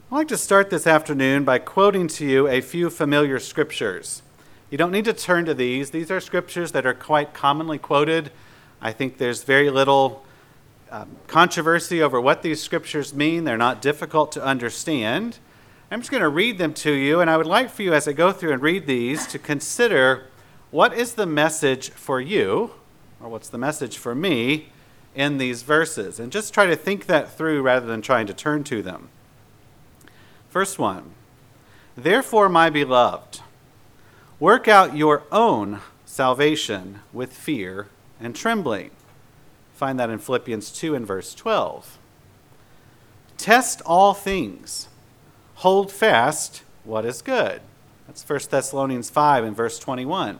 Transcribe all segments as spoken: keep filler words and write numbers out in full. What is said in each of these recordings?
I'd like to start this afternoon by quoting to you a few familiar scriptures. You don't need to turn to these. These are scriptures that are quite commonly quoted. I think there's very little um, controversy over what these scriptures mean. They're not difficult to understand. I'm just going to read them to you, and I would like for you, as I go through and read these, to consider what is the message for you, or what's the message for me in these verses, and just try to think that through rather than trying to turn to them. First one, therefore, my beloved, work out your own salvation with fear and trembling. Find that in Philippians two and verse twelve. Test all things. Hold fast what is good. That's First Thessalonians five and verse twenty-one.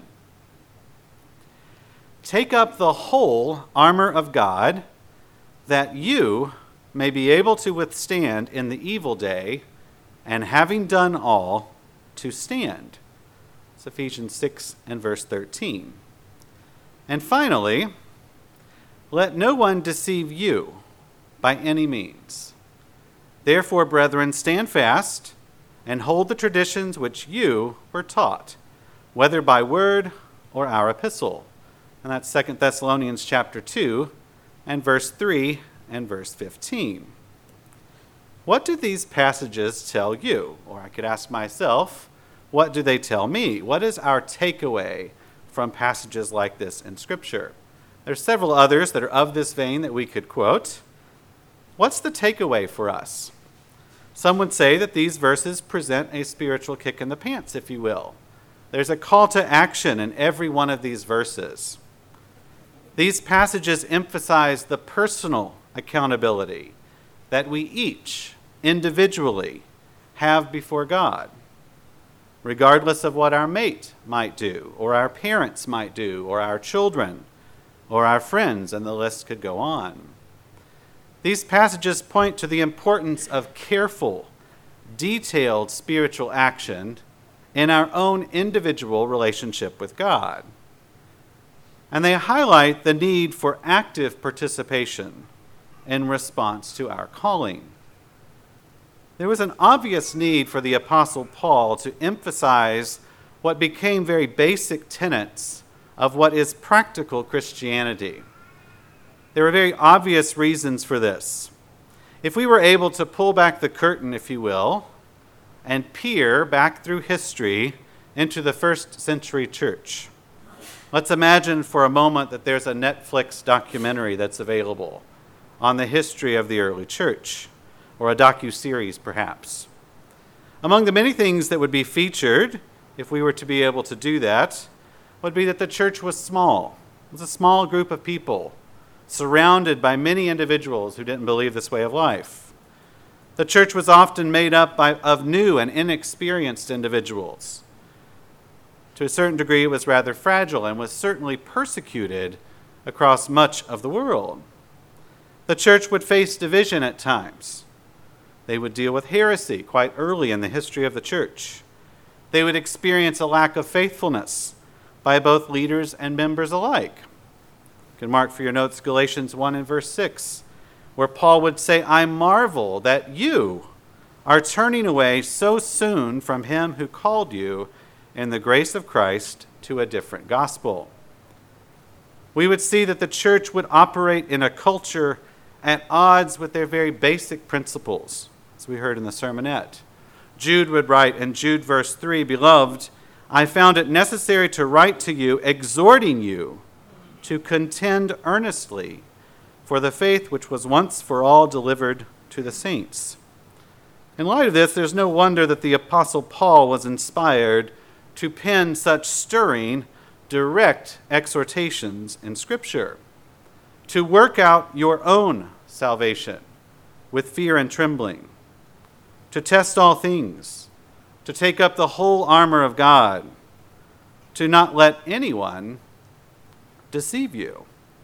Take up the whole armor of God, that you may be able to withstand in the evil day, and having done all, to stand. It's Ephesians six and verse thirteen. And finally, let no one deceive you by any means. Therefore, brethren, stand fast and hold the traditions which you were taught, whether by word or our epistle. And that's Second Thessalonians chapter two and verse three and verse fifteen. What do these passages tell you? Or I could ask myself, what do they tell me? What is our takeaway from passages like this in Scripture? There's several others that are of this vein that we could quote. What's the takeaway for us? Some would say that these verses present a spiritual kick in the pants, if you will. There's a call to action in every one of these verses. These passages emphasize the personal accountability that we each individually have before God, regardless of what our mate might do, or our parents might do, or our children, or our friends, and the list could go on. These passages point to the importance of careful, detailed spiritual action in our own individual relationship with God. And they highlight the need for active participation in response to our calling. There was an obvious need for the Apostle Paul to emphasize what became very basic tenets of what is practical Christianity. There are very obvious reasons for this. If we were able to pull back the curtain, if you will, and peer back through history into the first century church, let's imagine for a moment that there's a Netflix documentary that's available on the history of the early church, or a docu-series perhaps. Among the many things that would be featured, if we were to be able to do that, would be that the church was small. It was a small group of people, surrounded by many individuals who didn't believe this way of life. The church was often made up by, of new and inexperienced individuals. To a certain degree, it was rather fragile and was certainly persecuted across much of the world. The church would face division at times. They would deal with heresy quite early in the history of the church. They would experience a lack of faithfulness by both leaders and members alike. You can mark for your notes Galatians one and verse six, where Paul would say, I marvel that you are turning away so soon from him who called you in the grace of Christ to a different gospel. We would see that the church would operate in a culture at odds with their very basic principles, as we heard in the sermonette. Jude would write in Jude verse three, Beloved, I found it necessary to write to you, exhorting you to contend earnestly for the faith which was once for all delivered to the saints. In light of this, there's no wonder that the Apostle Paul was inspired to pen such stirring, direct exhortations in Scripture, to work out your own salvation with fear and trembling, to test all things, to take up the whole armor of God, to not let anyone deceive you.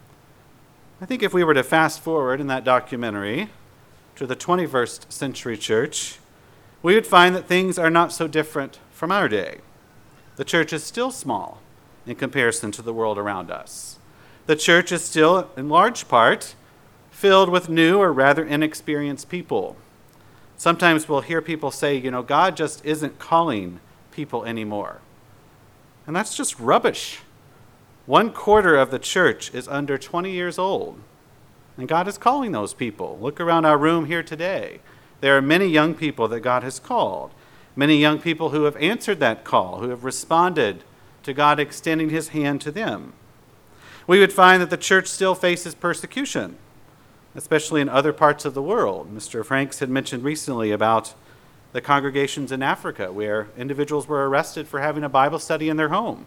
I think if we were to fast forward in that documentary to the twenty-first century church, we would find that things are not so different from our day. The church is still small in comparison to the world around us. The church is still, in large part, filled with new or rather inexperienced people. Sometimes we'll hear people say, you know, God just isn't calling people anymore. And that's just rubbish. One quarter of the church is under twenty years old. And God is calling those people. Look around our room here today. There are many young people that God has called. Many young people who have answered that call, who have responded to God extending his hand to them. We would find that the church still faces persecution, especially in other parts of the world. Mister Franks had mentioned recently about the congregations in Africa where individuals were arrested for having a Bible study in their home.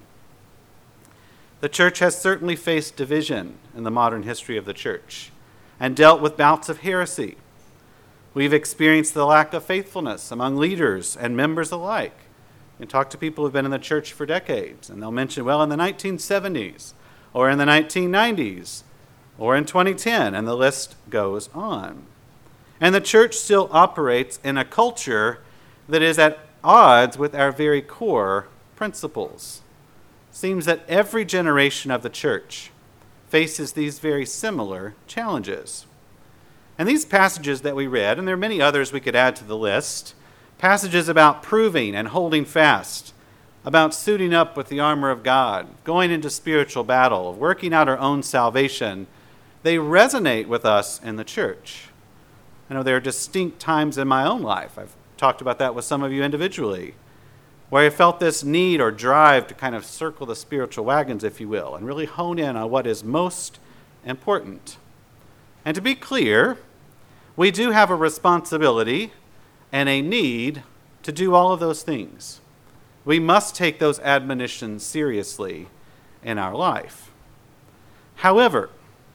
The church has certainly faced division in the modern history of the church and dealt with bouts of heresy. We've experienced the lack of faithfulness among leaders and members alike. You can talk to people who've been in the church for decades, and they'll mention, well, in the nineteen seventies, or in the nineteen nineties, or in twenty ten, and the list goes on. And the church still operates in a culture that is at odds with our very core principles. Seems that every generation of the church faces these very similar challenges. And these passages that we read, and there are many others we could add to the list, passages about proving and holding fast, about suiting up with the armor of God, going into spiritual battle, working out our own salvation, they resonate with us in the church. I know there are distinct times in my own life, I've talked about that with some of you individually, where I felt this need or drive to kind of circle the spiritual wagons, if you will, and really hone in on what is most important. And to be clear, we do have a responsibility and a need to do all of those things. We must take those admonitions seriously in our life. However,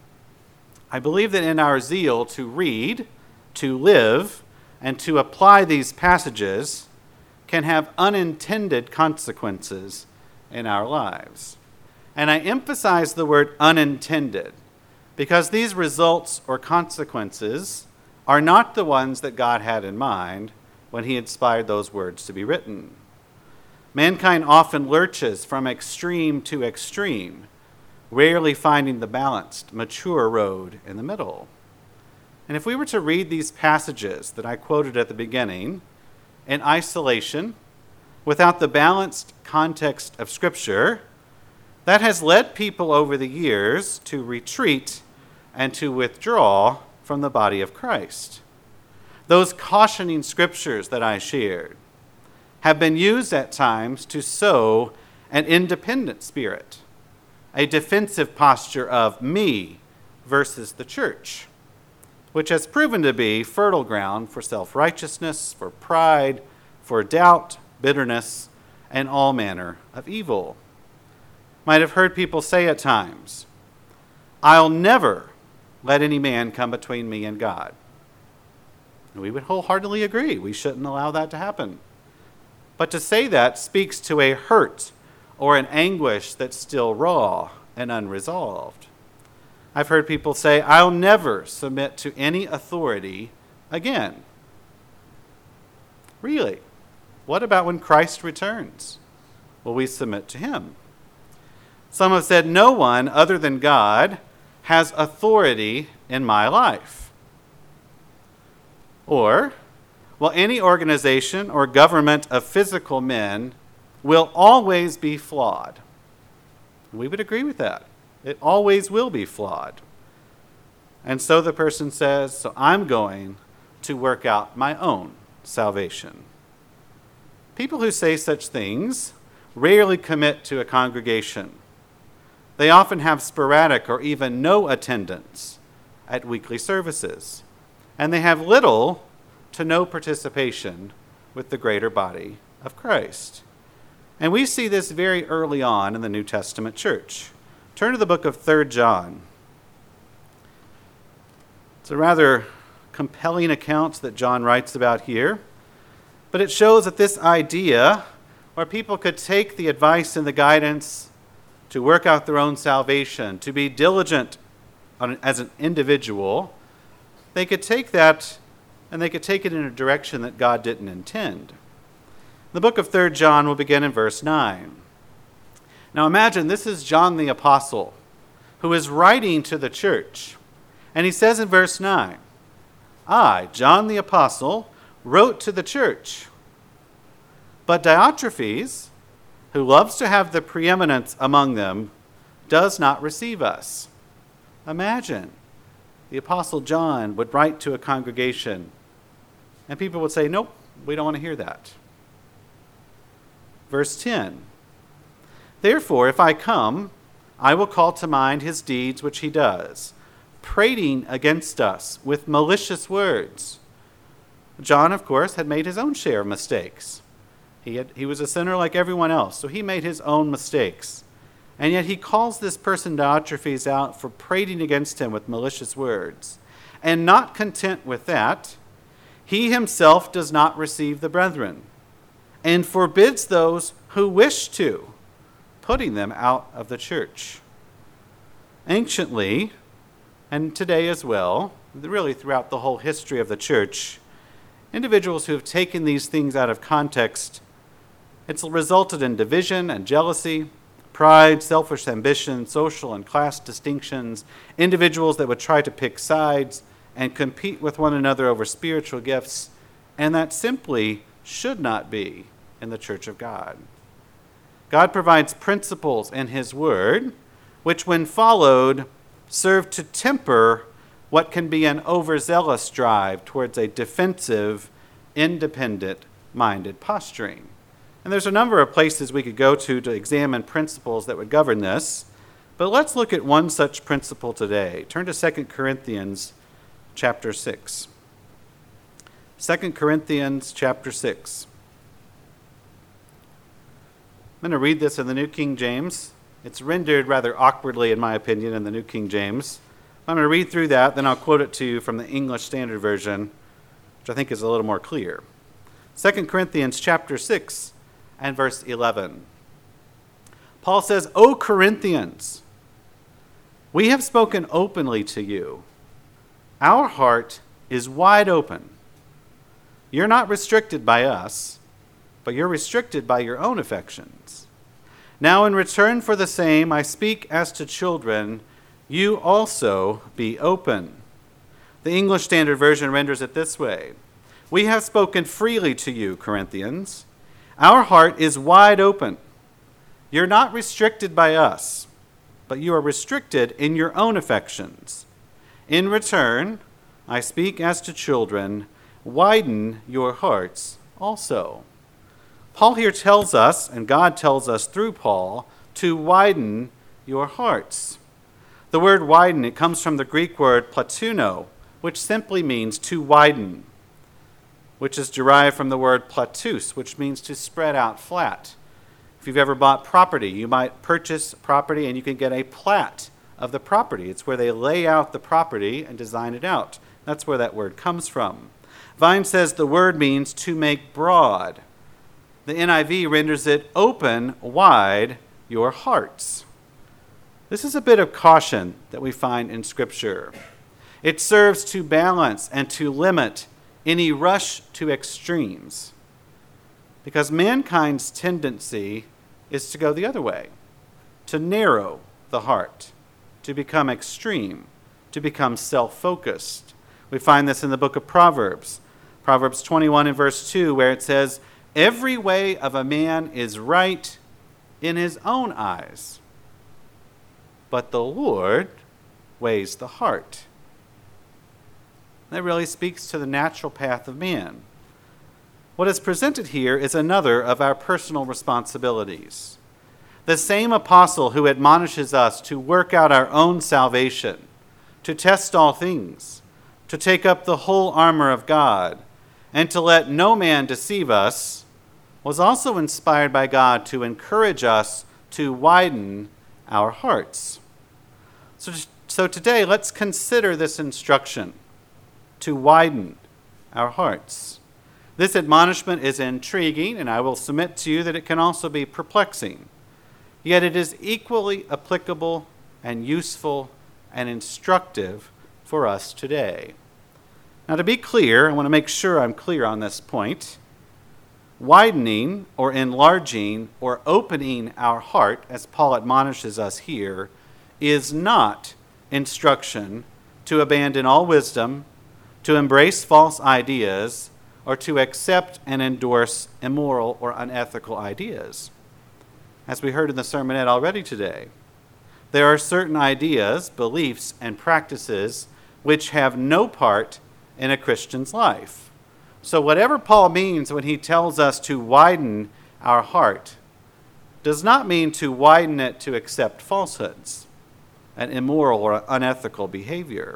I believe that in our zeal to read, to live, and to apply these passages can have unintended consequences in our lives. And I emphasize the word unintended because these results or consequences are not the ones that God had in mind when he inspired those words to be written. Mankind often lurches from extreme to extreme, rarely finding the balanced, mature road in the middle. And if we were to read these passages that I quoted at the beginning in isolation, without the balanced context of Scripture, that has led people over the years to retreat and to withdraw from the body of Christ. Those cautioning scriptures that I shared have been used at times to sow an independent spirit, a defensive posture of me versus the church, which has proven to be fertile ground for self-righteousness, for pride, for doubt, bitterness, and all manner of evil. Might have heard people say at times, I'll never let any man come between me and God. And we would wholeheartedly agree. We shouldn't allow that to happen. But to say that speaks to a hurt or an anguish that's still raw and unresolved. I've heard people say, I'll never submit to any authority again. Really? What about when Christ returns? Will we submit to him? Some have said, no one other than God has authority in my life. Or, well, any organization or government of physical men will always be flawed. We would agree with that. It always will be flawed. And so the person says, so I'm going to work out my own salvation. People who say such things rarely commit to a congregation. They often have sporadic or even no attendance at weekly services, and they have little to no participation with the greater body of Christ. And we see this very early on in the New Testament church. Turn to the book of Third John. It's a rather compelling account that John writes about here, but it shows that this idea where people could take the advice and the guidance to work out their own salvation, to be diligent on, as an individual, they could take that and they could take it in a direction that God didn't intend. The book of Third John will begin in verse nine. Now imagine this is John the Apostle who is writing to the church. And he says in verse nine, I, John the Apostle, wrote to the church. But Diotrephes, who loves to have the preeminence among them, does not receive us. Imagine the Apostle John would write to a congregation, and people would say, nope, we don't want to hear that. Verse ten, therefore, if I come, I will call to mind his deeds which he does, prating against us with malicious words. John, of course, had made his own share of mistakes. He, had, he was a sinner like everyone else, so he made his own mistakes. And yet he calls this person Diotrephes out for prating against him with malicious words. And not content with that, he himself does not receive the brethren, and forbids those who wish to, putting them out of the church. Anciently, and today as well, really throughout the whole history of the church, individuals who have taken these things out of context, it's resulted in division and jealousy, pride, selfish ambition, social and class distinctions, individuals that would try to pick sides and compete with one another over spiritual gifts, and that simply should not be in the church of God. God provides principles in his word, which when followed, serve to temper what can be an overzealous drive towards a defensive, independent-minded posturing. And there's a number of places we could go to to examine principles that would govern this, but let's look at one such principle today. Turn to Second Corinthians chapter six. Second Corinthians chapter six. I'm going to read this in the New King James. It's rendered rather awkwardly, in my opinion, in the New King James. I'm going to read through that, then I'll quote it to you from the English Standard Version, which I think is a little more clear. Second Corinthians chapter six and verse eleven. Paul says, O Corinthians, we have spoken openly to you. Our heart is wide open. You're not restricted by us, but you're restricted by your own affections. Now in return for the same, I speak as to children, you also be open. The English Standard Version renders it this way. We have spoken freely to you, Corinthians. Our heart is wide open. You're not restricted by us, but you are restricted in your own affections. In return, I speak as to children, widen your hearts also. Paul here tells us, and God tells us through Paul, to widen your hearts. The word widen, it comes from the Greek word platuno, which simply means to widen, which is derived from the word platus, which means to spread out flat. If you've ever bought property, you might purchase property and you can get a plat of the property. It's where they lay out the property and design it out. That's where that word comes from. Vine says the word means to make broad. The N I V renders it open wide your hearts. This is a bit of caution that we find in Scripture. It serves to balance and to limit any rush to extremes, because mankind's tendency is to go the other way, to narrow the heart, to become extreme, to become self-focused. We find this in the book of Proverbs, Proverbs twenty-one and verse two, where it says, every way of a man is right in his own eyes, but the Lord weighs the heart. That really speaks to the natural path of man. What is presented here is another of our personal responsibilities. The same apostle who admonishes us to work out our own salvation, to test all things, to take up the whole armor of God, and to let no man deceive us, was also inspired by God to encourage us to widen our hearts. So, so today, let's consider this instruction to widen our hearts. This admonishment is intriguing, and I will submit to you that it can also be perplexing. Yet it is equally applicable and useful and instructive for us today. Now, to be clear, I want to make sure I'm clear on this point. Widening or enlarging or opening our heart, as Paul admonishes us here, is not instruction to abandon all wisdom, to embrace false ideas, or to accept and endorse immoral or unethical ideas. As we heard in the sermonette already today, there are certain ideas, beliefs, and practices which have no part in a Christian's life. So whatever Paul means when he tells us to widen our heart does not mean to widen it to accept falsehoods and immoral or unethical behavior.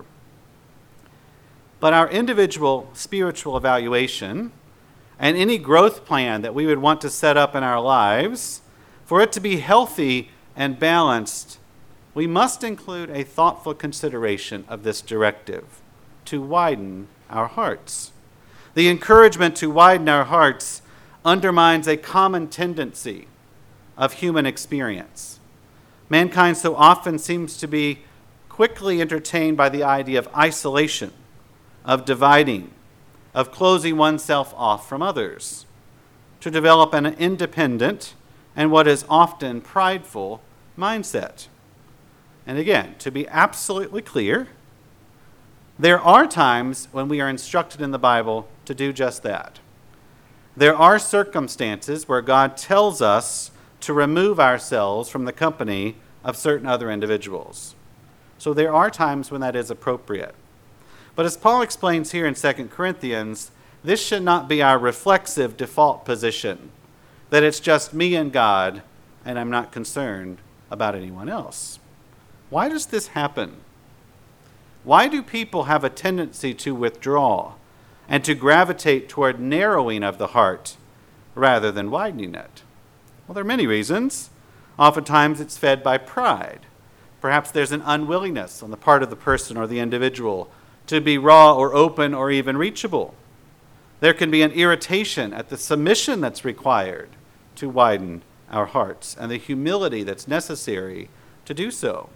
But our individual spiritual evaluation and any growth plan that we would want to set up in our lives, for it to be healthy and balanced, we must include a thoughtful consideration of this directive to widen our hearts. The encouragement to widen our hearts undermines a common tendency of human experience. Mankind so often seems to be quickly entertained by the idea of isolation, of dividing, of closing oneself off from others, to develop an independent and what is often prideful mindset. And again, to be absolutely clear, there are times when we are instructed in the Bible to do just that. There are circumstances where God tells us to remove ourselves from the company of certain other individuals. So there are times when that is appropriate. But as Paul explains here in Second Corinthians, this should not be our reflexive default position, that it's just me and God, and I'm not concerned about anyone else. Why does this happen? Why do people have a tendency to withdraw and to gravitate toward narrowing of the heart rather than widening it? Well, there are many reasons. Oftentimes it's fed by pride. Perhaps there's an unwillingness on the part of the person or the individual to be raw or open or even reachable. There can be an irritation at the submission that's required to widen our hearts and the humility that's necessary to do so.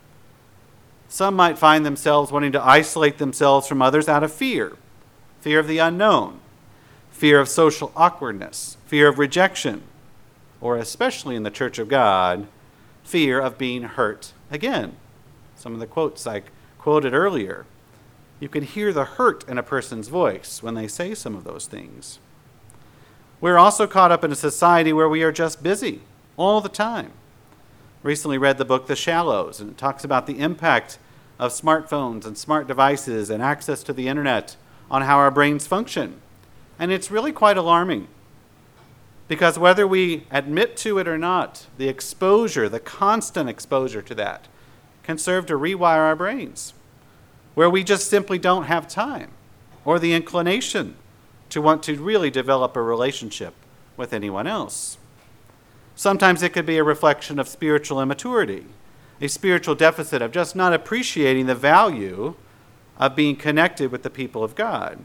Some might find themselves wanting to isolate themselves from others out of fear, fear of the unknown, fear of social awkwardness, fear of rejection, or especially in the Church of God, fear of being hurt again. Some of the quotes I quoted earlier. You can hear the hurt in a person's voice when they say some of those things. We're also caught up in a society where we are just busy all the time. Recently read the book The Shallows, and it talks about the impact of smartphones and smart devices and access to the internet on how our brains function. And it's really quite alarming, because whether we admit to it or not, the exposure, the constant exposure to that, can serve to rewire our brains, where we just simply don't have time or the inclination to want to really develop a relationship with anyone else. Sometimes it could be a reflection of spiritual immaturity, a spiritual deficit of just not appreciating the value of being connected with the people of God.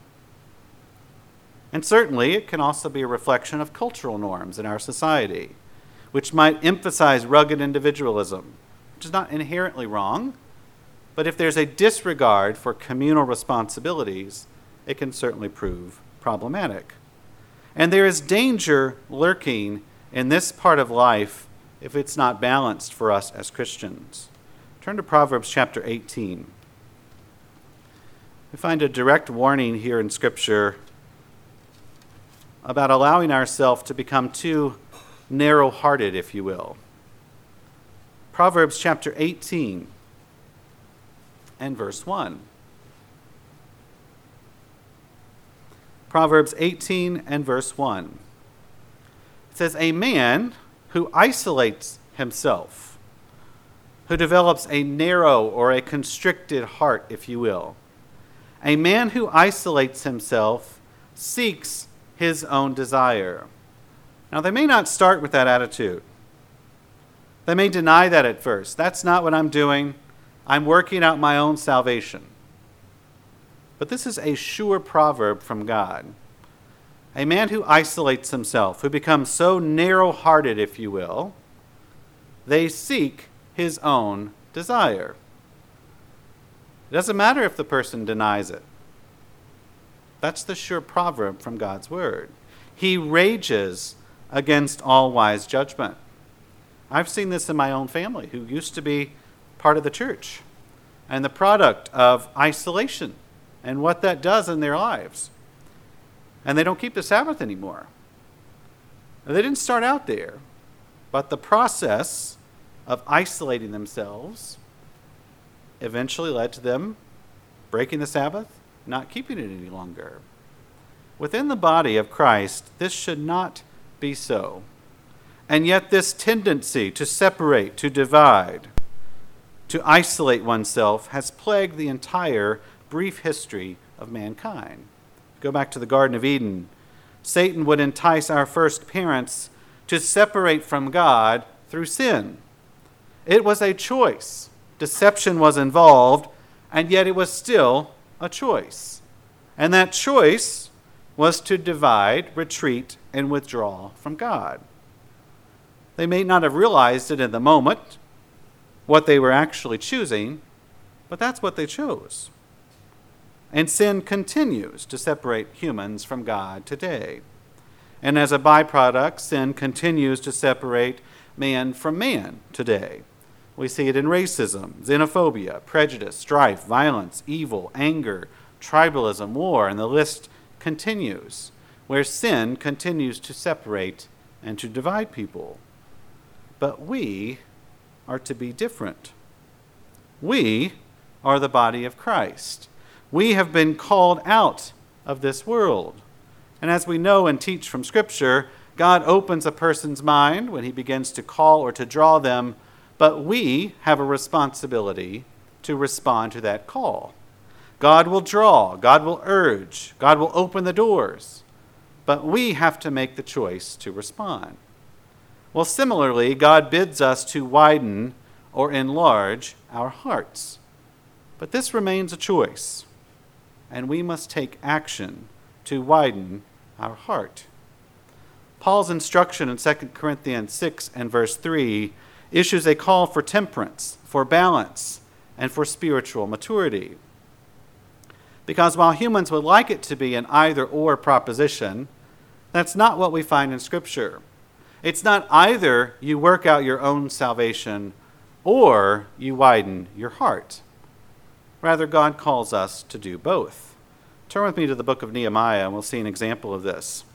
And certainly it can also be a reflection of cultural norms in our society, which might emphasize rugged individualism, which is not inherently wrong, but if there's a disregard for communal responsibilities, it can certainly prove problematic. And there is danger lurking in this part of life if it's not balanced for us as Christians. Turn to Proverbs chapter eighteen. We find a direct warning here in Scripture about allowing ourselves to become too narrow-hearted, if you will. Proverbs chapter eighteen and verse one. Proverbs eighteen and verse one. It says, "A man who isolates himself, who develops a narrow or a constricted heart, if you will, a man who isolates himself seeks his own desire." Now, they may not start with that attitude. They may deny that at first. That's not what I'm doing. I'm working out my own salvation. But this is a sure proverb from God. A man who isolates himself, who becomes so narrow-hearted, if you will, they seek his own desire. It doesn't matter if the person denies it. That's the sure proverb from God's word. He rages against all wise judgment. I've seen this in my own family, who used to be part of the church, and the product of isolation and what that does in their lives. and they don't keep the Sabbath anymore. They didn't start out there, but the process of isolating themselves eventually led to them breaking the Sabbath, not keeping it any longer. Within the body of Christ, this should not be so. And yet this tendency to separate, to divide, to isolate oneself has plagued the entire brief history of mankind. Go back to the Garden of Eden. Satan would entice our first parents to separate from God through sin. It was a choice. Deception was involved, and yet it was still a choice. And that choice was to divide, retreat, and withdraw from God. They may not have realized it in the moment, what they were actually choosing, but that's what they chose. And sin continues to separate humans from God today. And as a byproduct, sin continues to separate man from man today. We see it in racism, xenophobia, prejudice, strife, violence, evil, anger, tribalism, war, and the list continues, where sin continues to separate and to divide people. But we are to be different. We are the body of Christ. We have been called out of this world. And as we know and teach from Scripture, God opens a person's mind when he begins to call or to draw them, but we have a responsibility to respond to that call. God will draw, God will urge, God will open the doors, but we have to make the choice to respond. Well, similarly, God bids us to widen or enlarge our hearts. But this remains a choice, and we must take action to widen our heart. Paul's instruction in Second Corinthians six and verse three issues a call for temperance, for balance, and for spiritual maturity. Because while humans would like it to be an either-or proposition, that's not what we find in Scripture. It's not either you work out your own salvation or you widen your heart. Rather, God calls us to do both. Turn with me to the book of Nehemiah, and we'll see an example of this.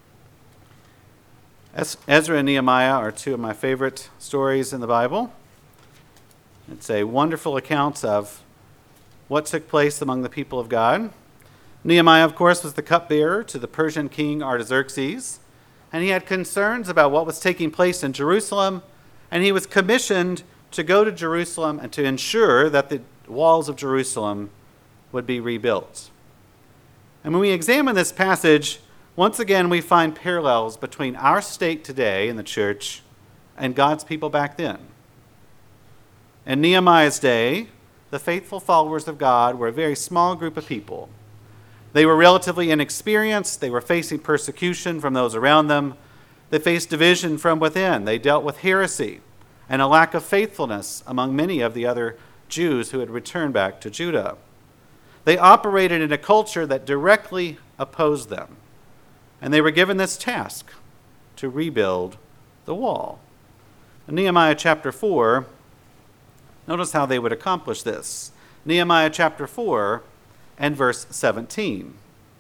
Ezra and Nehemiah are two of my favorite stories in the Bible. It's a wonderful account of what took place among the people of God. Nehemiah, of course, was the cupbearer to the Persian king Artaxerxes, and he had concerns about what was taking place in Jerusalem, and he was commissioned to go to Jerusalem and to ensure that the walls of Jerusalem would be rebuilt. And when we examine this passage, once again we find parallels between our state today in the church and God's people back then. In Nehemiah's day, the faithful followers of God were a very small group of people. They were relatively inexperienced. They were facing persecution from those around them. They faced division from within. They dealt with heresy and a lack of faithfulness among many of the other Jews who had returned back to Judah. They operated in a culture that directly opposed them, and they were given this task to rebuild the wall. In Nehemiah chapter four, notice how they would accomplish this. Nehemiah chapter four and verse seventeen.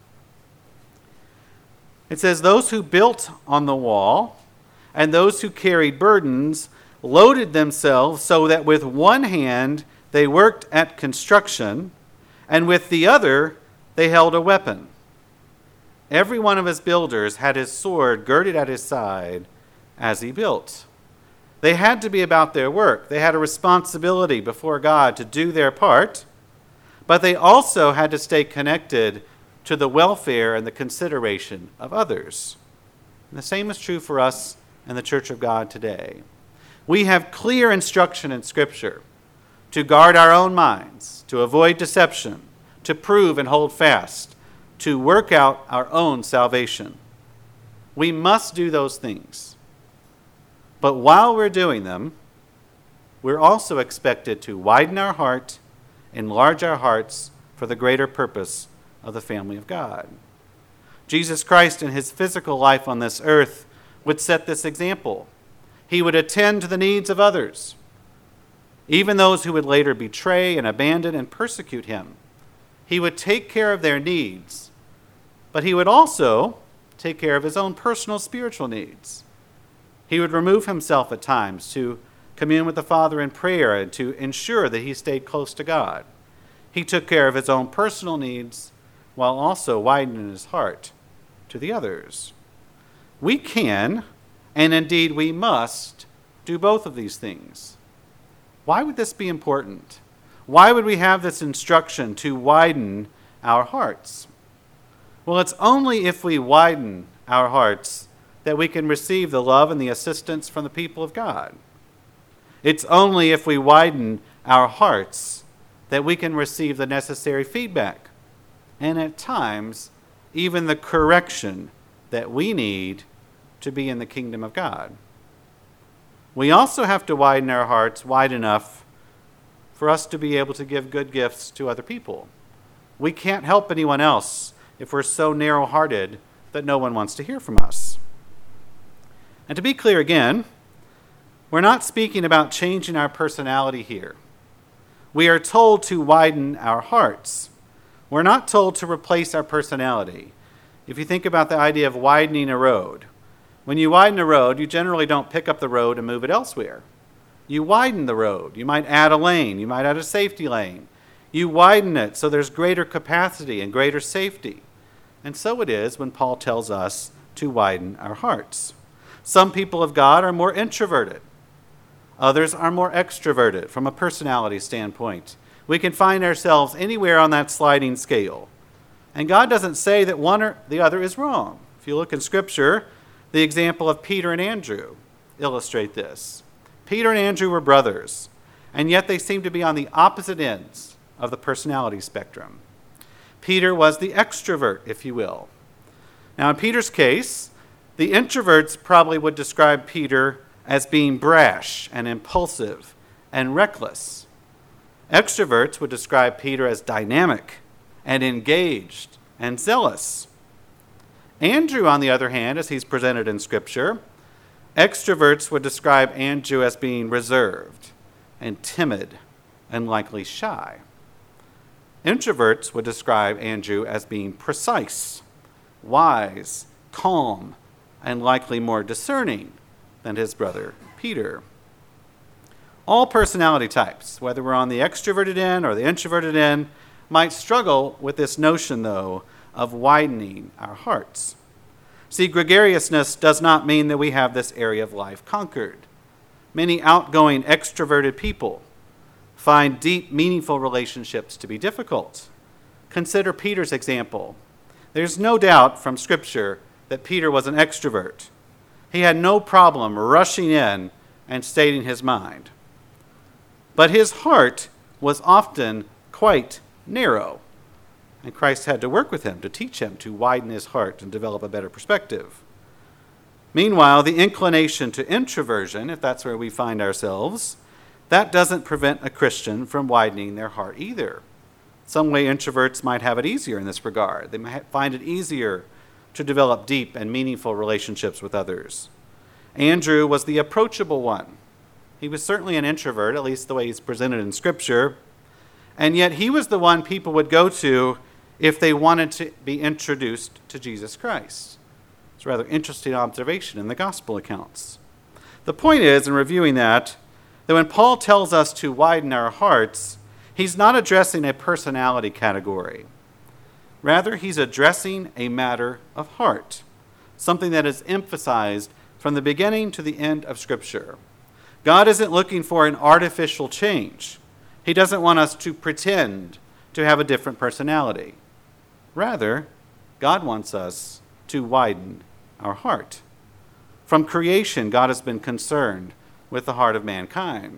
It says, "Those who built on the wall and those who carried burdens loaded themselves so that with one hand they worked at construction, and with the other they held a weapon. Every one of his builders had his sword girded at his side as he built." They had to be about their work. They had a responsibility before God to do their part, but they also had to stay connected to the welfare and the consideration of others. And the same is true for us in the Church of God today. We have clear instruction in Scripture to guard our own minds, to avoid deception, to prove and hold fast, to work out our own salvation. We must do those things. But while we're doing them, we're also expected to widen our heart, enlarge our hearts for the greater purpose of the family of God. Jesus Christ in his physical life on this earth would set this example. He would attend to the needs of others, even those who would later betray and abandon and persecute him. He would take care of their needs, but he would also take care of his own personal spiritual needs. He would remove himself at times to commune with the Father in prayer and to ensure that he stayed close to God. He took care of his own personal needs while also widening his heart to the others. We can, and indeed we must, do both of these things. Why would this be important? Why would we have this instruction to widen our hearts? Well, it's only if we widen our hearts that we can receive the love and the assistance from the people of God. It's only if we widen our hearts that we can receive the necessary feedback and at times even the correction that we need to be in the kingdom of God. We also have to widen our hearts wide enough for us to be able to give good gifts to other people. We can't help anyone else if we're so narrow-hearted that no one wants to hear from us. And to be clear again, we're not speaking about changing our personality here. We are told to widen our hearts. We're not told to replace our personality. If you think about the idea of widening a road, when you widen a road, you generally don't pick up the road and move it elsewhere. You widen the road. You might add a lane. You might add a safety lane. You widen it so there's greater capacity and greater safety. And so it is when Paul tells us to widen our hearts. Some people of God are more introverted. Others are more extroverted from a personality standpoint. We can find ourselves anywhere on that sliding scale. And God doesn't say that one or the other is wrong. If you look in Scripture, the example of Peter and Andrew illustrate this. Peter and Andrew were brothers, and yet they seem to be on the opposite ends of the personality spectrum. Peter was the extrovert, if you will. Now, in Peter's case, the introverts probably would describe Peter as being brash and impulsive and reckless. Extroverts would describe Peter as dynamic and engaged and zealous. Andrew, on the other hand, as he's presented in Scripture, extroverts would describe Andrew as being reserved and timid and likely shy. Introverts would describe Andrew as being precise, wise, calm, and likely more discerning than his brother Peter. All personality types, whether we're on the extroverted end or the introverted end, might struggle with this notion, though, of widening our hearts. See, gregariousness does not mean that we have this area of life conquered. Many outgoing, extroverted people find deep, meaningful relationships to be difficult. Consider Peter's example. There's no doubt from Scripture that Peter was an extrovert. He had no problem rushing in and stating his mind. But his heart was often quite narrow, and Christ had to work with him to teach him to widen his heart and develop a better perspective. Meanwhile, the inclination to introversion, if that's where we find ourselves, that doesn't prevent a Christian from widening their heart either. Some way introverts might have it easier in this regard. They might find it easier to develop deep and meaningful relationships with others. Andrew was the approachable one. He was certainly an introvert, at least the way he's presented in Scripture, and yet he was the one people would go to if they wanted to be introduced to Jesus Christ. It's a rather interesting observation in the gospel accounts. The point is, in reviewing that, that when Paul tells us to widen our hearts, he's not addressing a personality category. Rather, he's addressing a matter of heart, something that is emphasized from the beginning to the end of Scripture. God isn't looking for an artificial change. He doesn't want us to pretend to have a different personality. Rather, God wants us to widen our heart. From creation, God has been concerned with the heart of mankind.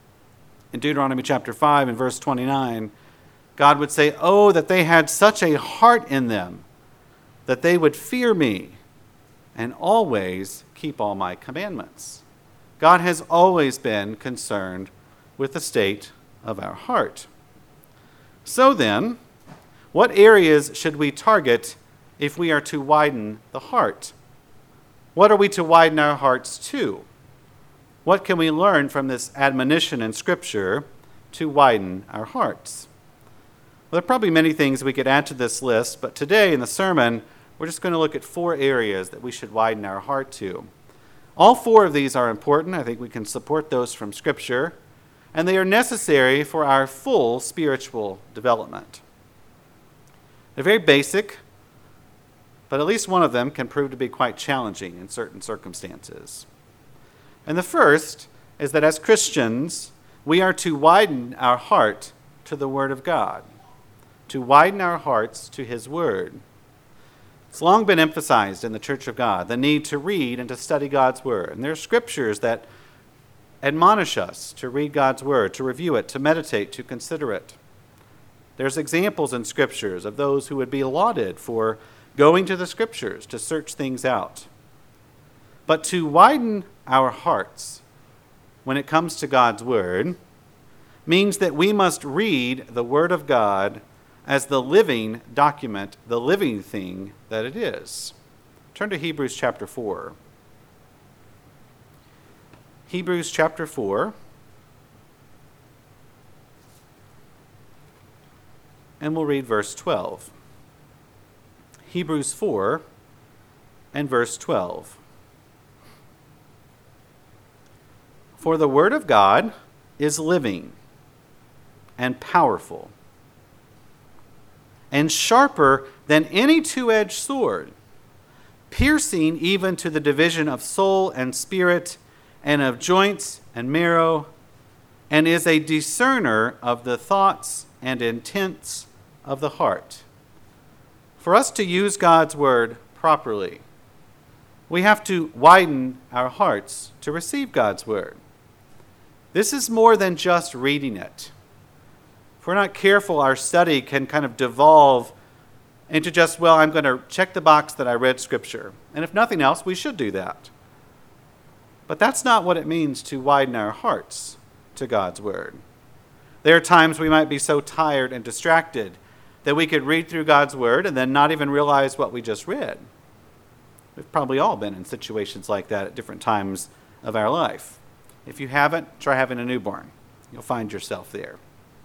In Deuteronomy chapter five and verse twenty-nine, God would say, "Oh, that they had such a heart in them, that they would fear me and always keep all my commandments." God has always been concerned with the state of our heart. So then, what areas should we target if we are to widen the heart? What are we to widen our hearts to? What can we learn from this admonition in Scripture to widen our hearts? Well, there are probably many things we could add to this list, but today in the sermon, we're just going to look at four areas that we should widen our heart to. All four of these are important. I think we can support those from Scripture, and they are necessary for our full spiritual development. They're very basic, but at least one of them can prove to be quite challenging in certain circumstances. And the first is that as Christians, we are to widen our heart to the Word of God, to widen our hearts to His Word. It's long been emphasized in the Church of God, the need to read and to study God's Word. And there are scriptures that admonish us to read God's Word, to review it, to meditate, to consider it. There's examples in scriptures of those who would be lauded for going to the scriptures to search things out. But to widen our hearts when it comes to God's Word means that we must read the Word of God as the living document, the living thing that it is. Turn to Hebrews chapter four. Hebrews chapter four. And we'll read verse twelve. Hebrews four and verse twelve. For the Word of God is living and powerful and sharper than any two-edged sword, piercing even to the division of soul and spirit and of joints and marrow, and is a discerner of the thoughts and intents of the heart. For us to use God's Word properly, we have to widen our hearts to receive God's Word. This is more than just reading it. If we're not careful, our study can kind of devolve into just, well, I'm going to check the box that I read Scripture. And if nothing else, we should do that. But that's not what it means to widen our hearts to God's Word. There are times we might be so tired and distracted that we could read through God's Word and then not even realize what we just read. We've probably all been in situations like that at different times of our life. If you haven't, try having a newborn. You'll find yourself there.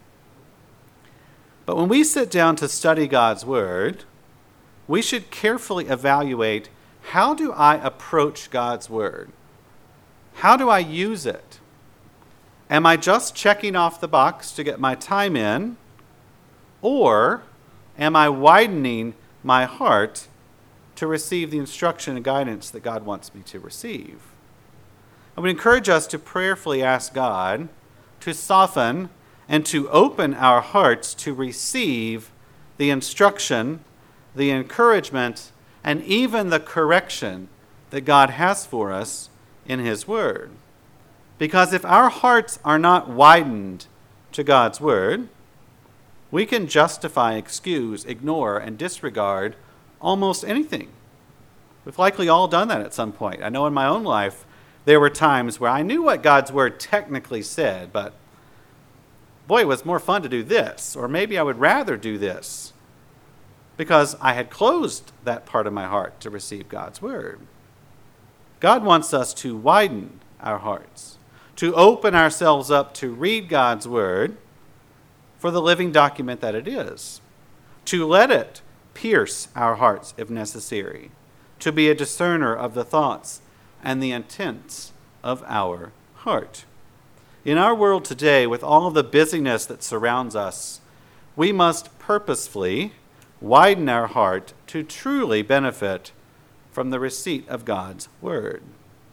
But when we sit down to study God's Word, we should carefully evaluate, how do I approach God's Word? How do I use it? Am I just checking off the box to get my time in? Or am I widening my heart to receive the instruction and guidance that God wants me to receive? I would encourage us to prayerfully ask God to soften and to open our hearts to receive the instruction, the encouragement, and even the correction that God has for us in His Word. Because if our hearts are not widened to God's Word, we can justify, excuse, ignore, and disregard almost anything. We've likely all done that at some point. I know in my own life, there were times where I knew what God's Word technically said, but boy, it was more fun to do this, or maybe I would rather do this, because I had closed that part of my heart to receive God's Word. God wants us to widen our hearts, to open ourselves up to read God's Word for the living document that it is, to let it pierce our hearts if necessary, to be a discerner of the thoughts and the intents of our heart. In our world today, with all of the busyness that surrounds us, we must purposefully widen our heart to truly benefit from the receipt of God's Word.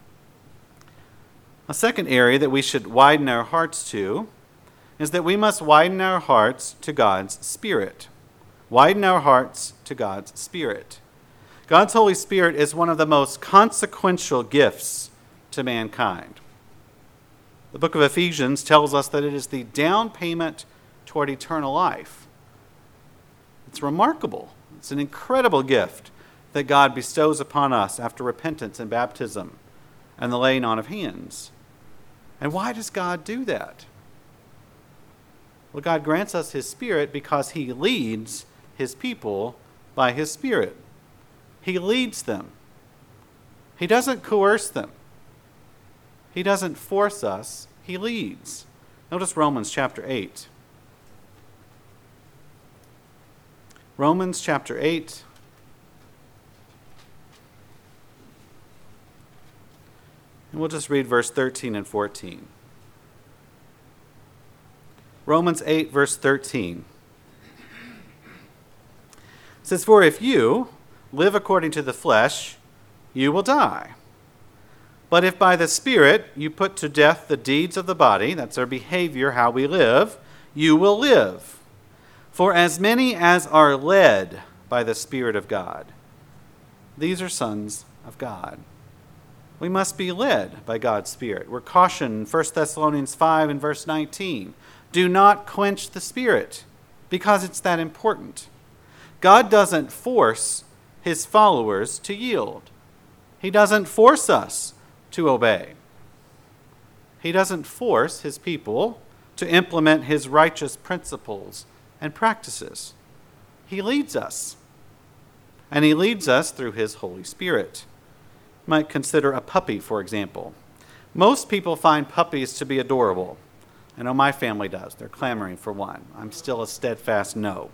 A second area that we should widen our hearts to is that we must widen our hearts to God's Spirit. Widen our hearts to God's Spirit. God's Holy Spirit is one of the most consequential gifts to mankind. The book of Ephesians tells us that it is the down payment toward eternal life. It's remarkable. It's an incredible gift that God bestows upon us after repentance and baptism and the laying on of hands. And why does God do that? Well, God grants us His Spirit because He leads His people by His Spirit. He leads them. He doesn't coerce them. He doesn't force us. He leads. Notice Romans chapter eight. Romans chapter eight And we'll just read verse thirteen and fourteen. Romans eight, verse thirteen. It says, "For if you live according to the flesh, you will die. But if by the Spirit you put to death the deeds of the body," that's our behavior, how we live, "you will live. For as many as are led by the Spirit of God, these are sons of God." We must be led by God's Spirit. We're cautioned in First Thessalonians five and verse nineteen. Do not quench the Spirit, because it's that important. God doesn't force his followers to yield. He doesn't force us to obey. He doesn't force his people to implement his righteous principles and practices. He leads us. And he leads us through his Holy Spirit. You might consider a puppy, for example. Most people find puppies to be adorable. I know my family does. They're clamoring for one. I'm still a steadfast no.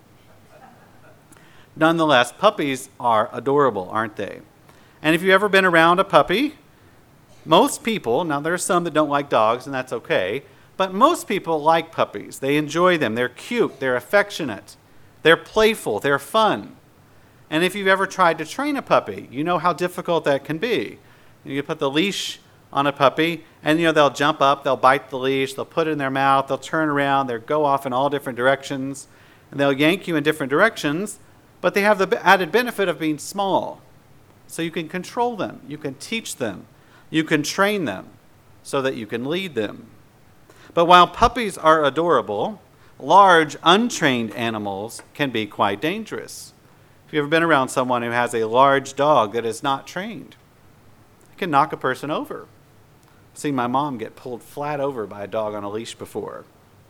Nonetheless, puppies are adorable, aren't they? And if you've ever been around a puppy, most people, now there are some that don't like dogs, and that's okay, but most people like puppies. They enjoy them. They're cute. They're affectionate. They're playful. They're fun. And if you've ever tried to train a puppy, you know how difficult that can be. You put the leash on a puppy, and you know they'll jump up, they'll bite the leash, they'll put it in their mouth, they'll turn around, they'll go off in all different directions, and they'll yank you in different directions, but they have the added benefit of being small. So you can control them, you can teach them, you can train them so that you can lead them. But while puppies are adorable, large, untrained animals can be quite dangerous. If you've ever been around someone who has a large dog that is not trained, it can knock a person over. I've seen my mom get pulled flat over by a dog on a leash before.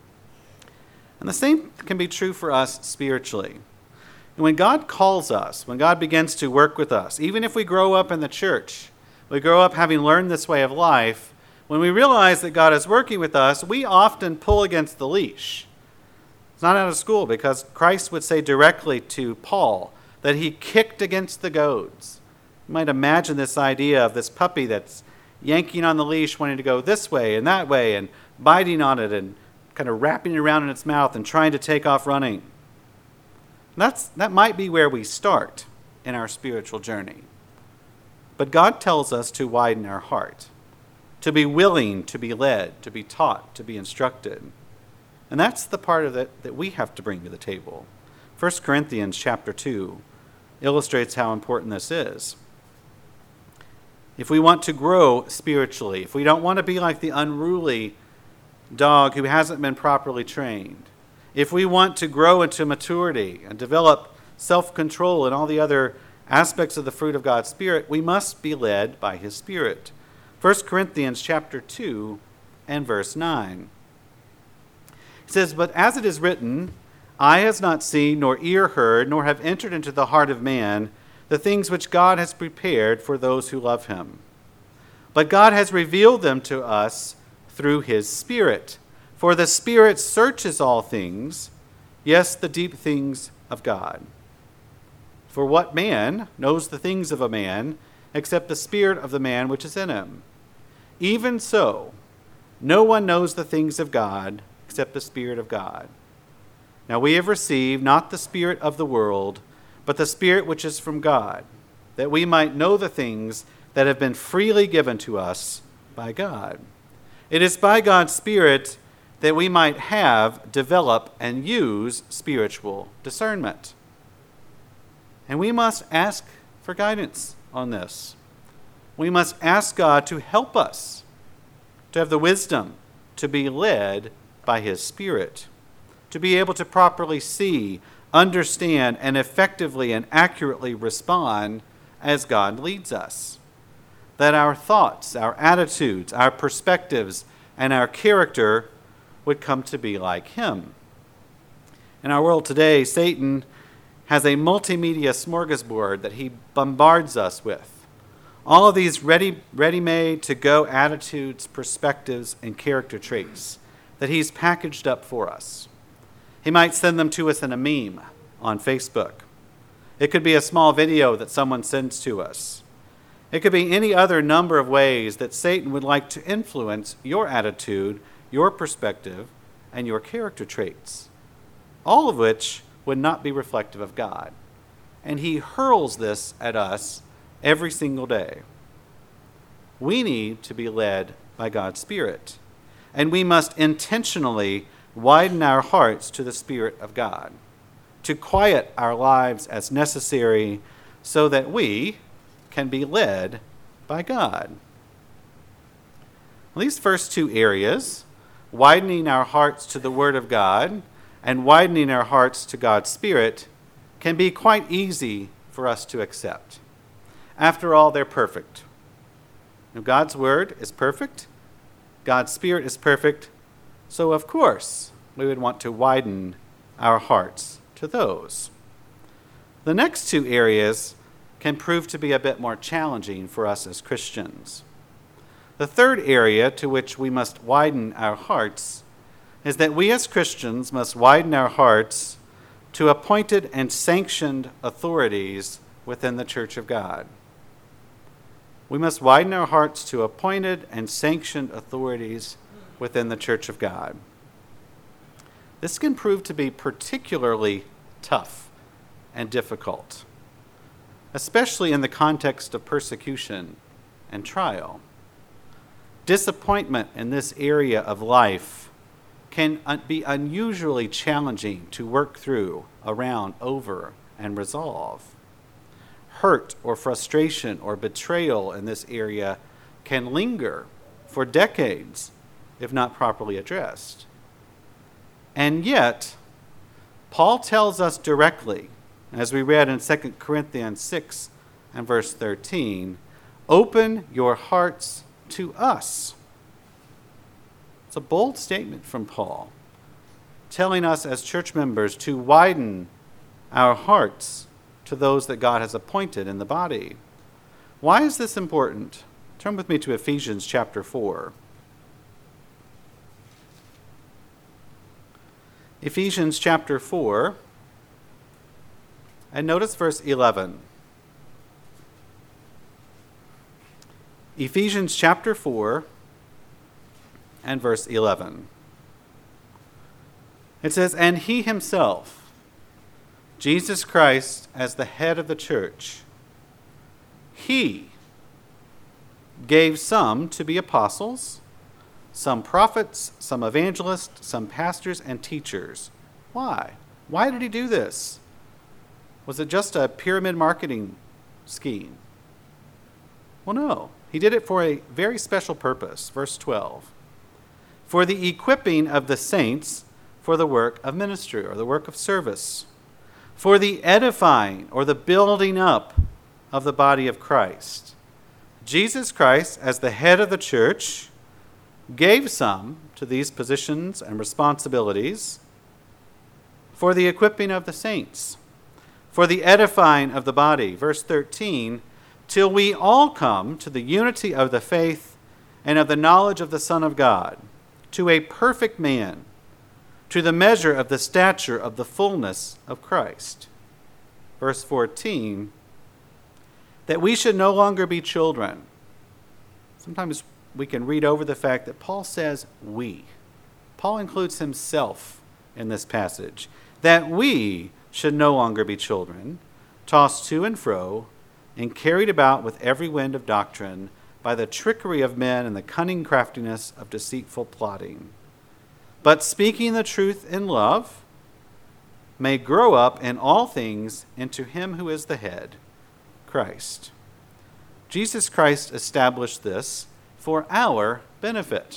And the same can be true for us spiritually. And when God calls us, when God begins to work with us, even if we grow up in the church, we grow up having learned this way of life, when we realize that God is working with us, we often pull against the leash. It's not out of school, because Christ would say directly to Paul that he kicked against the goads. You might imagine this idea of this puppy that's yanking on the leash, wanting to go this way and that way, and biting on it and kind of wrapping it around in its mouth and trying to take off running. That's, that might be where we start in our spiritual journey. But God tells us to widen our heart, to be willing to be led, to be taught, to be instructed. And that's the part of it that we have to bring to the table. First Corinthians chapter two illustrates how important this is. If we want to grow spiritually, if we don't want to be like the unruly dog who hasn't been properly trained, if we want to grow into maturity and develop self-control and all the other aspects of the fruit of God's Spirit, we must be led by his Spirit. First Corinthians chapter two and verse nine. It says, "But as it is written, eye has not seen, nor ear heard, nor have entered into the heart of man the things which God has prepared for those who love him. But God has revealed them to us through his Spirit. For the Spirit searches all things, yes, the deep things of God. For what man knows the things of a man, except the spirit of the man which is in him? Even so, no one knows the things of God, except the Spirit of God. Now we have received not the spirit of the world, but the Spirit which is from God, that we might know the things that have been freely given to us by God. It is by God's Spirit that we might have, develop, and use spiritual discernment." And we must ask for guidance on this. We must ask God to help us, to have the wisdom to be led by his Spirit, to be able to properly see, understand, and effectively and accurately respond as God leads us. That our thoughts, our attitudes, our perspectives, and our character would come to be like him. In our world today, Satan has a multimedia smorgasbord that he bombards us with. All of these ready, ready-made to-go attitudes, perspectives, and character traits that he's packaged up for us. He might send them to us in a meme on Facebook. It could be a small video that someone sends to us. It could be any other number of ways that Satan would like to influence your attitude, your perspective, and your character traits, all of which would not be reflective of God. And he hurls this at us every single day. We need to be led by God's Spirit, and we must intentionally widen our hearts to the Spirit of God, to quiet our lives as necessary so that we can be led by God. These first two areas, widening our hearts to the Word of God and widening our hearts to God's Spirit, can be quite easy for us to accept. After all, they're perfect. Now, God's Word is perfect. God's Spirit is perfect. So, of course, we would want to widen our hearts to those. The next two areas can prove to be a bit more challenging for us as Christians. The third area to which we must widen our hearts is that we as Christians must widen our hearts to appointed and sanctioned authorities within the Church of God. We must widen our hearts to appointed and sanctioned authorities within the Church of God. This can prove to be particularly tough and difficult, especially in the context of persecution and trial. Disappointment in this area of life can be unusually challenging to work through, around, over, and resolve. Hurt or frustration or betrayal in this area can linger for decades if not properly addressed. And yet, Paul tells us directly, as we read in Second Corinthians six and verse thirteen, open your hearts to us. It's a bold statement from Paul, telling us as church members to widen our hearts to those that God has appointed in the body. Why is this important? Turn with me to Ephesians chapter four. Ephesians chapter four, and notice verse eleven. Ephesians chapter four and verse eleven. It says, and he himself, Jesus Christ, as the head of the church, he gave some to be apostles, some prophets, some evangelists, some pastors and teachers. Why? Why did he do this? Was it just a pyramid marketing scheme? Well, no. He did it for a very special purpose. Verse twelve. For the equipping of the saints for the work of ministry or the work of service. For the edifying or the building up of the body of Christ. Jesus Christ, as the head of the church, gave some to these positions and responsibilities for the equipping of the saints, for the edifying of the body. Verse thirteen, till we all come to the unity of the faith and of the knowledge of the Son of God, to a perfect man, to the measure of the stature of the fullness of Christ. Verse fourteen, that we should no longer be children. Sometimes we can read over the fact that Paul says we. Paul includes himself in this passage. That we should no longer be children, tossed to and fro, and carried about with every wind of doctrine by the trickery of men and the cunning craftiness of deceitful plotting. But speaking the truth in love, may grow up in all things into him who is the head, Christ. Jesus Christ established this for our benefit.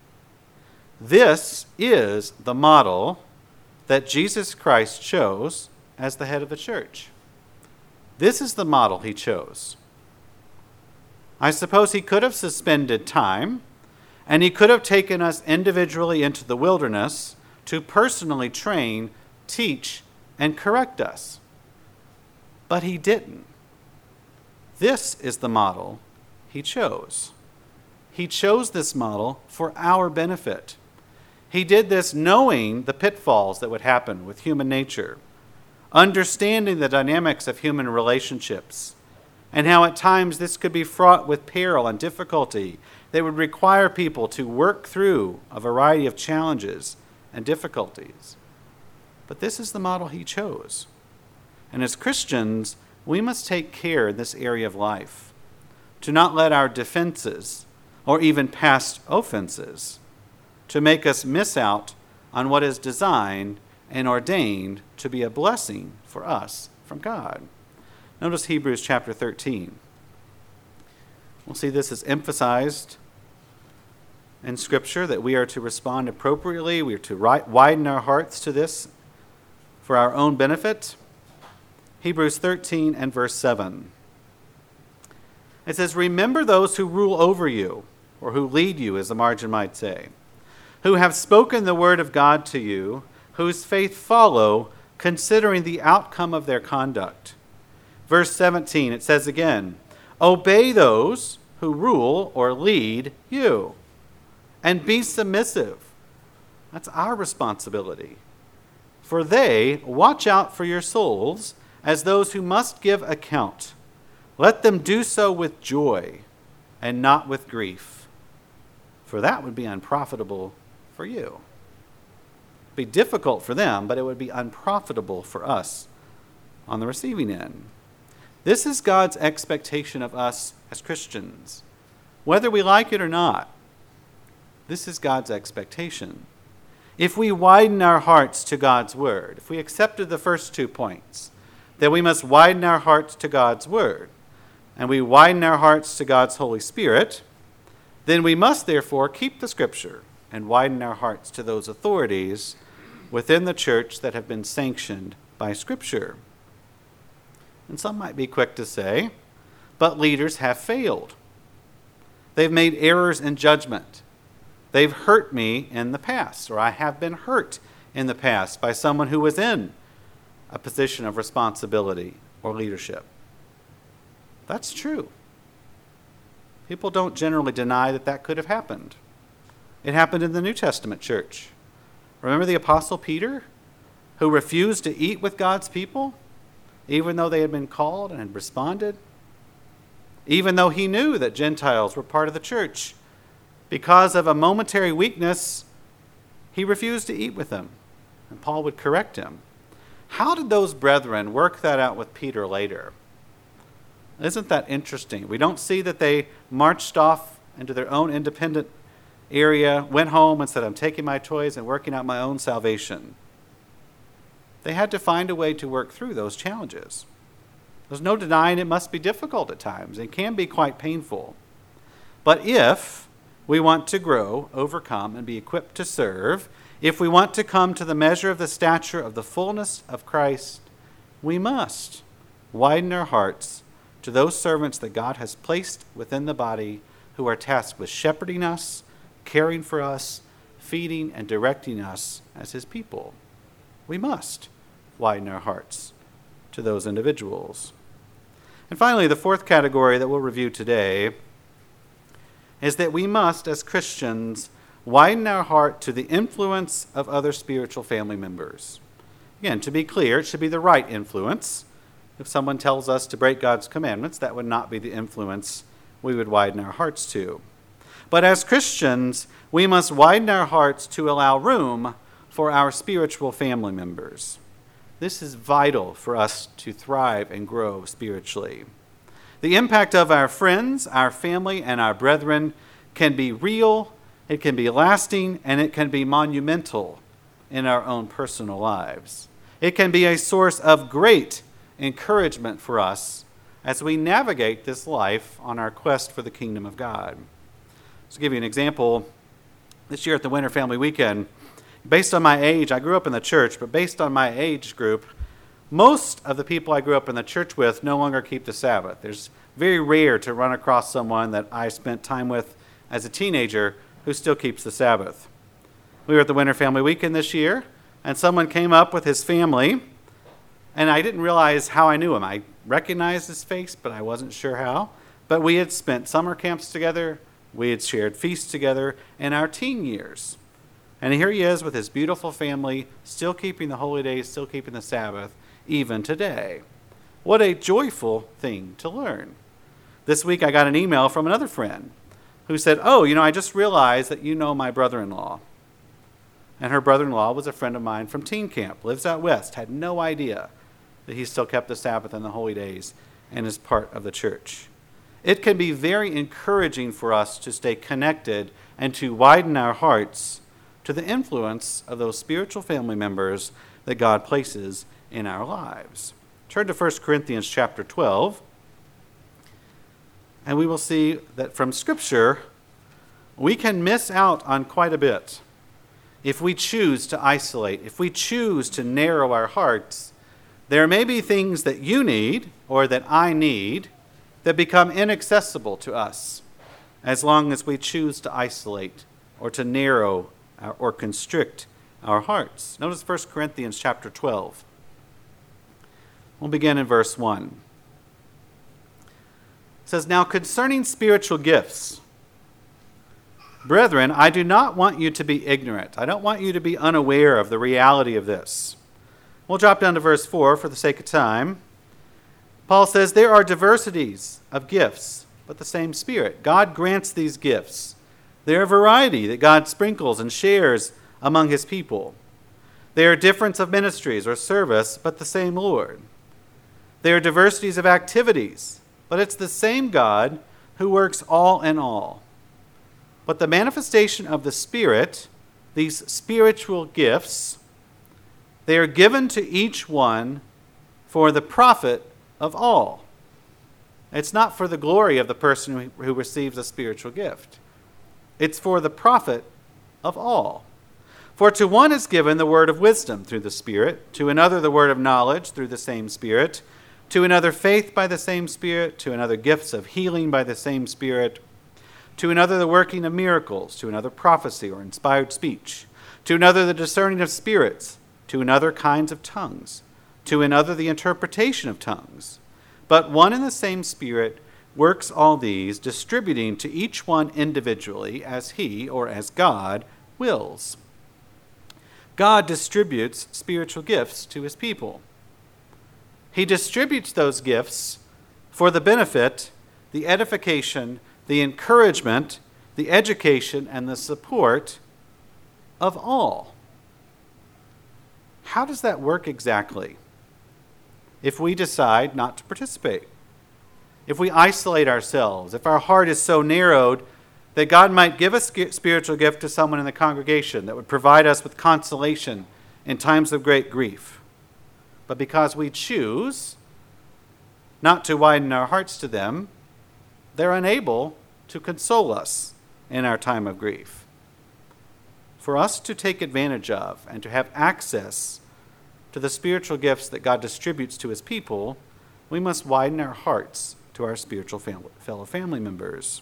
This is the model that Jesus Christ chose as the head of the church. This is the model he chose. I suppose he could have suspended time, and he could have taken us individually into the wilderness to personally train, teach, and correct us. But he didn't. This is the model he chose. He chose this model for our benefit. He did this knowing the pitfalls that would happen with human nature, understanding the dynamics of human relationships, and how at times this could be fraught with peril and difficulty that would require people to work through a variety of challenges and difficulties. But this is the model he chose. And as Christians, we must take care in this area of life to not let our defenses or even past offenses to make us miss out on what is designed and ordained to be a blessing for us from God. Notice Hebrews chapter thirteen. We'll see this is emphasized in Scripture, that we are to respond appropriately. We are to widen our hearts to this for our own benefit. Hebrews thirteen and verse seven. It says, "Remember those who rule over you," or who lead you, as the margin might say, "who have spoken the word of God to you, whose faith follow, considering the outcome of their conduct." Verse seventeen, it says again, "Obey those who rule or lead you, and be submissive." That's our responsibility. "For they watch out for your souls as those who must give account. Let them do so with joy and not with grief, for that would be unprofitable for you." It'd be difficult for them, but it would be unprofitable for us on the receiving end. This is God's expectation of us as Christians. Whether we like it or not, this is God's expectation. If we widen our hearts to God's word, if we accepted the first two points, then we must widen our hearts to God's word, and we widen our hearts to God's Holy Spirit, then we must therefore keep the Scripture and widen our hearts to those authorities within the church that have been sanctioned by Scripture. And some might be quick to say, but leaders have failed. They've made errors in judgment. They've hurt me in the past, or I have been hurt in the past by someone who was in a position of responsibility or leadership. That's true. People don't generally deny that that could have happened. It happened in the New Testament church. Remember the Apostle Peter, who refused to eat with God's people, even though they had been called and had responded? Even though he knew that Gentiles were part of the church, because of a momentary weakness, he refused to eat with them, and Paul would correct him. How did those brethren work that out with Peter later? Isn't that interesting? We don't see that they marched off into their own independent area, went home and said, "I'm taking my toys and working out my own salvation." They had to find a way to work through those challenges. There's no denying it must be difficult at times. It can be quite painful. But if we want to grow, overcome, and be equipped to serve, if we want to come to the measure of the stature of the fullness of Christ, we must widen our hearts to those servants that God has placed within the body who are tasked with shepherding us, caring for us, feeding and directing us as his people. We must widen our hearts to those individuals. And finally, the fourth category that we'll review today is that we must, as Christians, widen our heart to the influence of other spiritual family members. Again, to be clear, it should be the right influence. If someone tells us to break God's commandments, that would not be the influence we would widen our hearts to. But as Christians, we must widen our hearts to allow room for our spiritual family members. This is vital for us to thrive and grow spiritually. The impact of our friends, our family, and our brethren can be real, it can be lasting, and it can be monumental in our own personal lives. It can be a source of great encouragement for us as we navigate this life on our quest for the kingdom of God. To give you an example, this year at the Winter Family Weekend, based on my age, I grew up in the church, but based on my age group, most of the people I grew up in the church with no longer keep the Sabbath. There's very rare to run across someone that I spent time with as a teenager who still keeps the Sabbath. We were at the Winter Family Weekend this year, and someone came up with his family, and I didn't realize how I knew him. I recognized his face, but I wasn't sure how. But we had spent summer camps together, we had shared feasts together in our teen years. And here he is with his beautiful family, still keeping the holy days, still keeping the Sabbath, even today. What a joyful thing to learn. This week I got an email from another friend who said, oh, you know, I just realized that you know my brother-in-law. And her brother-in-law was a friend of mine from teen camp, lives out west, had no idea that he still kept the Sabbath and the holy days and is part of the church. It can be very encouraging for us to stay connected and to widen our hearts to the influence of those spiritual family members that God places in our lives. Turn to First Corinthians chapter twelve, and we will see that from Scripture, we can miss out on quite a bit if we choose to isolate, if we choose to narrow our hearts. There may be things that you need or that I need that become inaccessible to us as long as we choose to isolate or to narrow our, or constrict our hearts. Notice First Corinthians chapter twelve. We'll begin in verse one. It says, now concerning spiritual gifts, brethren, I do not want you to be ignorant. I don't want you to be unaware of the reality of this. We'll drop down to verse four for the sake of time. Paul says, there are diversities of gifts, but the same Spirit. God grants these gifts. There are variety that God sprinkles and shares among his people. There are difference of ministries or service, but the same Lord. There are diversities of activities, but it's the same God who works all in all. But the manifestation of the Spirit, these spiritual gifts, they are given to each one for the profit of all. It's not for the glory of the person who, who receives a spiritual gift. It's for the profit of all. For to one is given the word of wisdom through the Spirit, to another the word of knowledge through the same Spirit, to another faith by the same Spirit, to another gifts of healing by the same Spirit, to another the working of miracles, to another prophecy or inspired speech, to another the discerning of spirits, to another kinds of tongues, to another the interpretation of tongues. But one and the same Spirit works all these, distributing to each one individually as he or as God wills. God distributes spiritual gifts to his people. He distributes those gifts for the benefit, the edification, the encouragement, the education, and the support of all. How does that work exactly? If we decide not to participate, if we isolate ourselves, if our heart is so narrowed that God might give a spiritual gift to someone in the congregation that would provide us with consolation in times of great grief, but because we choose not to widen our hearts to them, they're unable to console us in our time of grief. For us to take advantage of and to have access to the spiritual gifts that God distributes to his people, we must widen our hearts to our spiritual family, fellow family members.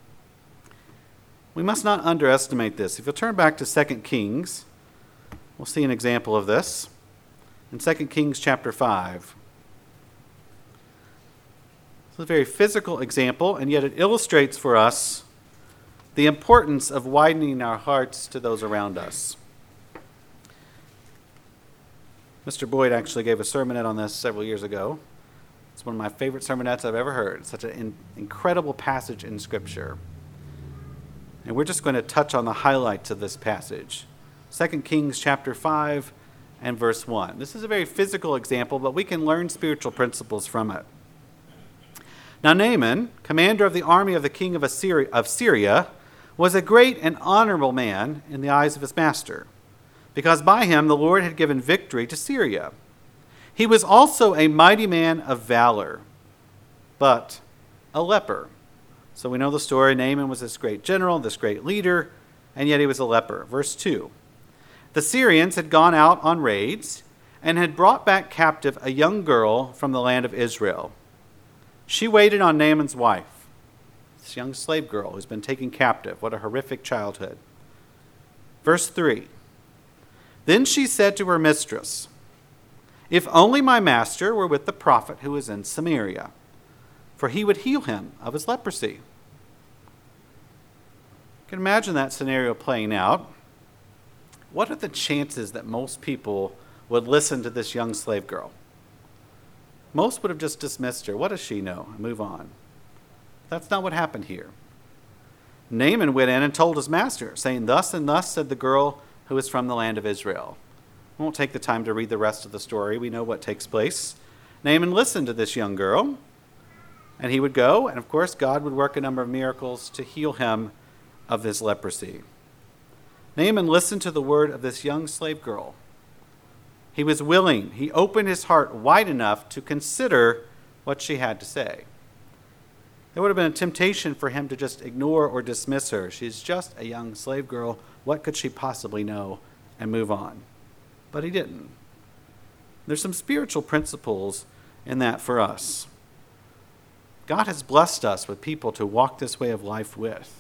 We must not underestimate this. If you'll turn back to Second Kings, we'll see an example of this. In Second Kings chapter five. It's a very physical example, and yet it illustrates for us the importance of widening our hearts to those around us. Mister Boyd actually gave a sermonette on this several years ago. It's one of my favorite sermonettes I've ever heard. It's such an in- incredible passage in Scripture. And we're just going to touch on the highlights of this passage. Second Kings chapter five and verse one. This is a very physical example, but we can learn spiritual principles from it. Now Naaman, commander of the army of the king of Assyria, of Syria, was a great and honorable man in the eyes of his master, because by him the Lord had given victory to Syria. He was also a mighty man of valor, but a leper. So we know the story. Naaman was this great general, this great leader, and yet he was a leper. Verse two. The Syrians had gone out on raids and had brought back captive a young girl from the land of Israel. She waited on Naaman's wife, this young slave girl who's been taken captive. What a horrific childhood. Verse three. Then she said to her mistress, if only my master were with the prophet who is in Samaria, for he would heal him of his leprosy. You can imagine that scenario playing out. What are the chances that most people would listen to this young slave girl? Most would have just dismissed her. What does she know? And move on. That's not what happened here. Naaman went in and told his master, saying, "Thus and thus said the girl who is from the land of Israel." We won't take the time to read the rest of the story. We know what takes place. Naaman listened to this young girl, and he would go, and of course God would work a number of miracles to heal him of this leprosy. Naaman listened to the word of this young slave girl. He was willing. He opened his heart wide enough to consider what she had to say. There would have been a temptation for him to just ignore or dismiss her. She's just a young slave girl. What could she possibly know? And move on. But he didn't. There's some spiritual principles in that for us. God has blessed us with people to walk this way of life with.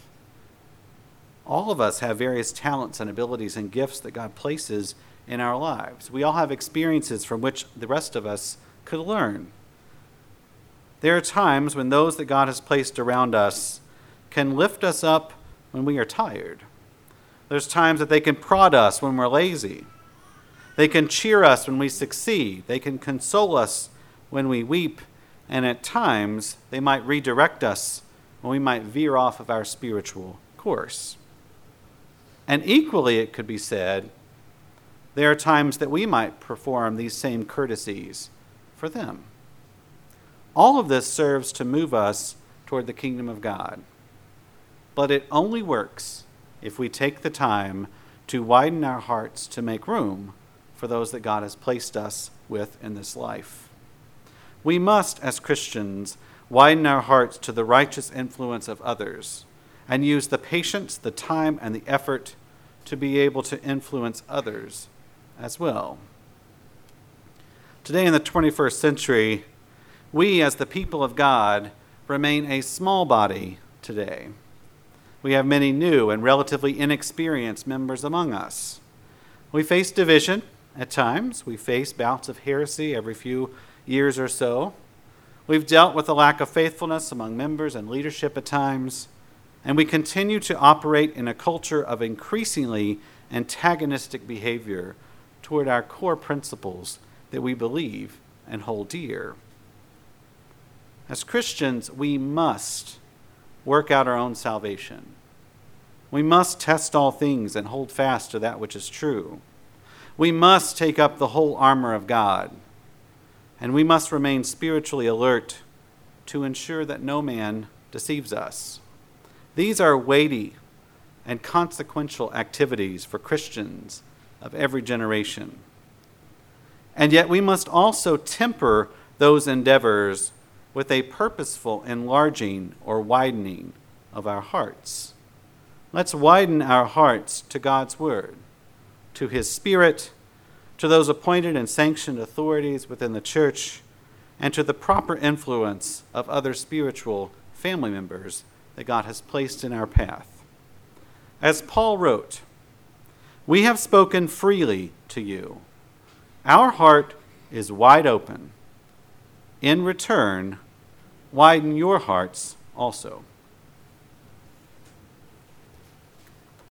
All of us have various talents and abilities and gifts that God places in our lives. We all have experiences from which the rest of us could learn. There are times when those that God has placed around us can lift us up when we are tired. There's times that they can prod us when we're lazy. They can cheer us when we succeed. They can console us when we weep. And at times, they might redirect us when we might veer off of our spiritual course. And equally, it could be said, there are times that we might perform these same courtesies for them. All of this serves to move us toward the kingdom of God. But it only works if we take the time to widen our hearts to make room for those that God has placed us with in this life. We must, as Christians, widen our hearts to the righteous influence of others and use the patience, the time, and the effort to be able to influence others as well. Today in the twenty-first century, we as the people of God remain a small body today. We have many new and relatively inexperienced members among us. We face division at times. We face bouts of heresy every few years or so. We've dealt with the lack of faithfulness among members and leadership at times. And we continue to operate in a culture of increasingly antagonistic behavior toward our core principles that we believe and hold dear. As Christians, we must work out our own salvation. We must test all things and hold fast to that which is true. We must take up the whole armor of God, and we must remain spiritually alert to ensure that no man deceives us. These are weighty and consequential activities for Christians of every generation. And yet we must also temper those endeavors with a purposeful enlarging or widening of our hearts. Let's widen our hearts to God's word, to his Spirit, to those appointed and sanctioned authorities within the church, and to the proper influence of other spiritual family members that God has placed in our path. As Paul wrote, "We have spoken freely to you. Our heart is wide open. In return, widen your hearts also."